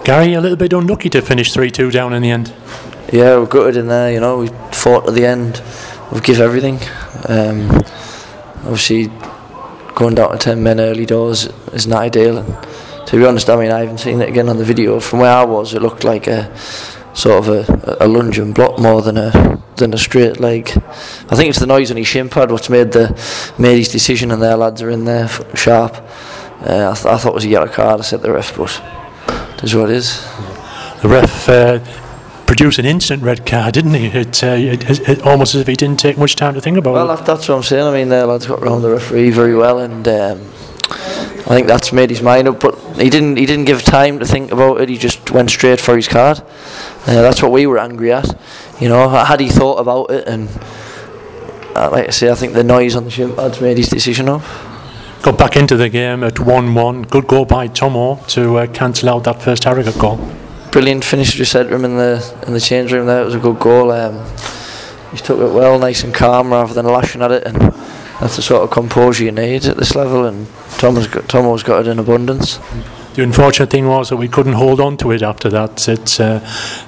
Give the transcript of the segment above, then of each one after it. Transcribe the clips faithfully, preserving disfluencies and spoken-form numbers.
Gary, a little bit unlucky to finish three two down in the end. Yeah, we're gutted in there, you know, we fought to the end, we've give everything. Um, obviously, going down to ten men early doors isn't ideal, and to be honest, I mean, I haven't seen it again on the video. From where I was, it looked like a sort of a, a lunge and block more than a than a straight leg. I think it's the noise on his shin pad what's made the made his decision, and their lads are in there sharp. Uh, I, th- I thought it was a yellow card, I said the ref, but it is what it is. The ref uh, produced an instant red card, didn't he? It, uh, it, it almost as if he didn't take much time to think about well, it. Well, that, that's what I'm saying. I mean, the lads got around the referee very well, and um, I think that's made his mind up. But he didn't. He didn't give time to think about it. He just went straight for his card. Uh, that's what we were angry at. You know, had he thought about it, and uh, like I say, I think the noise on the shin pads made his decision up. Got back into the game at one one. Good goal by Tomo to uh, cancel out that first Harrogate goal. Brilliant finish just said to him in the in the change room there. It was a good goal. Um, he took it well, nice and calm, rather than lashing at it, and that's the sort of composure you need at this level, and Tomo's got, Tomo's got it in abundance. The unfortunate thing was that we couldn't hold on to it after that. It, uh,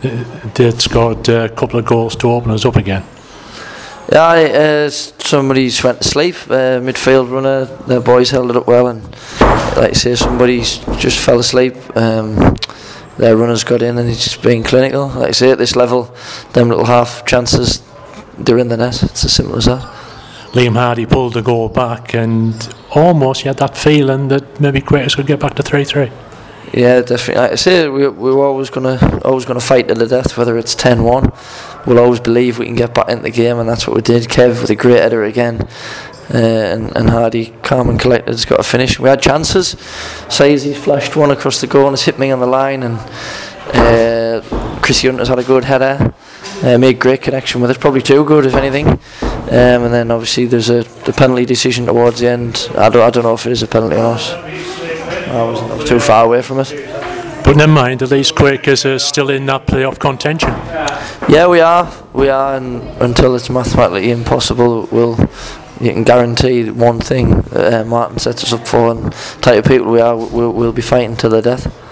it scored a couple of goals to open us up again. Yeah, uh, somebody's went to sleep, uh, midfield runner, the boys held it up well, and like I say, somebody's just fell asleep. Um, their runners got in and he's just being clinical. Like I say, at this level, them little half chances, they're in the net. It's as simple as that. Liam Hardy pulled the goal back, and almost you had that feeling that maybe Quakers could get back to three three. Yeah, definitely. Like I say, we, we were always gonna always gonna fight to the death, whether it's ten one. We'll always believe we can get back into the game, and that's what we did. Kev with a great header again, uh, and, and Hardy, calm and collected, has got a finish. We had chances. Sazy flashed one across the goal and it's hit me on the line, and uh, Chrissy Hunter's had a good header, uh, made great connection with it, probably too good if anything. Um, and then obviously there's a the penalty decision towards the end. I don't, I don't know if it is a penalty or not. I was, I was too far away from it. But never mind, at least Quakers are still in that playoff contention. Yeah, we are. We are, and until it's mathematically impossible, we'll. You can guarantee one thing: uh, Martin sets us up for, and the type of people we are, we'll, we'll be fighting to the death.